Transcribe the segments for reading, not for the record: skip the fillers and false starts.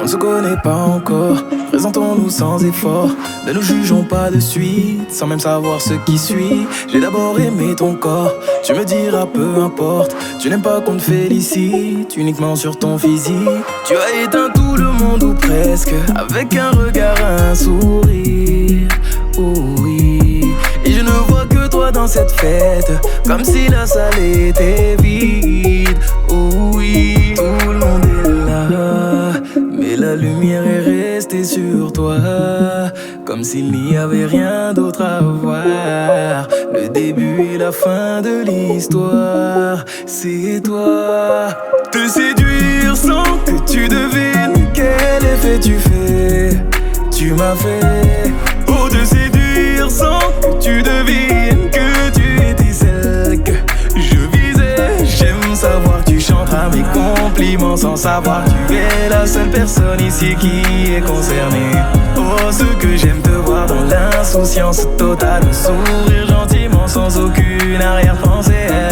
On ne se connaît pas encore, présentons-nous sans effort. Ne nous jugeons pas de suite, sans même savoir ce qui suit. J'ai d'abord aimé ton corps, tu me diras peu importe. Tu n'aimes pas qu'on te félicite, uniquement sur ton physique. Tu as éteint tout le monde ou presque, avec un regard, un sourire. Oh oui, et je ne vois que toi dans cette fête, comme si la salle était vide. Oh oui, tout le monde est là, mais la lumière est restée sur toi, comme s'il n'y avait rien d'autre à voir. Le début et la fin de l'histoire, c'est toi. Te séduire sans que tu devines quel effet tu fais. Tu m'as fait, oh, te séduire sans que tu devines que tu étais celle que je visais. J'aime savoir que tu chanteras mes compliments sans savoir que tu es la seule personne ici qui est concernée. Oh, ce que j'aime te voir dans l'insouciance totale, me sourire gentiment sans aucune arrière-pensée.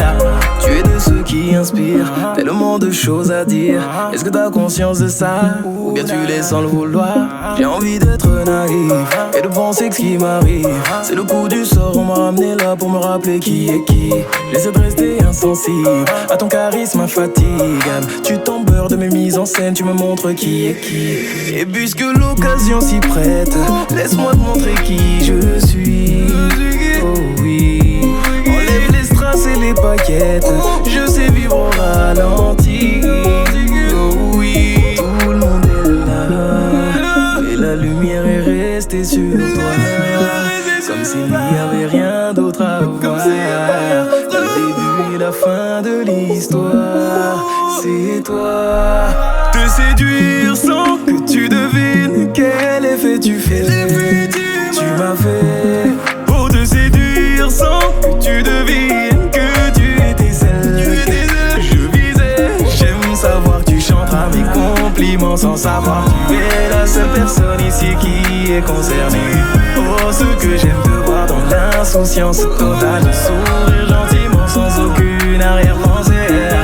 Tu es de ceux qui inspirent, tellement de choses à dire. Est-ce que t'as conscience de ça, ou bien tu laisses sans le vouloir? J'ai envie d'être naïf et de penser que ce qui m'arrive, c'est le coup du sort, on m'a ramené là pour me rappeler qui est qui. J'essaie de rester insensible à ton charisme infatigable. Tu t'embeurres de mes mises en scène, tu me montres qui est qui. Et puisque l'occasion s'y prête, laisse-moi te montrer qui je suis. Oh oui, enlève les strass et les paquettes, je sais vivre au ralenti. Oh oui, tout le monde est là, et la lumière est restée sur toi, comme s'il n'y avait rien d'autre à voir. Le début et la fin de l'histoire, c'est toi. Te séduire sans que tu devines quel effet tu fais. Tu m'as fait, oh, te séduire sans que tu devines que tu étais celle que je visais. J'aime savoir que tu chanteras mes compliments sans savoir que tu es la seule personne ici qui est concernée. Oh, ce que j'aime te voir dans l'insouciance totale, me sourire gentiment sans aucune arrière-pensée.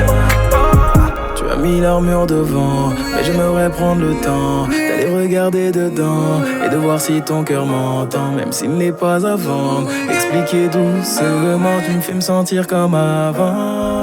Tu as mis l'armure devant, mais j'aimerais prendre le temps d'aller regarder dedans et de voir si ton cœur m'entend, même s'il n'est pas à vendre. Expliquer doucement, tu me fais me sentir comme avant.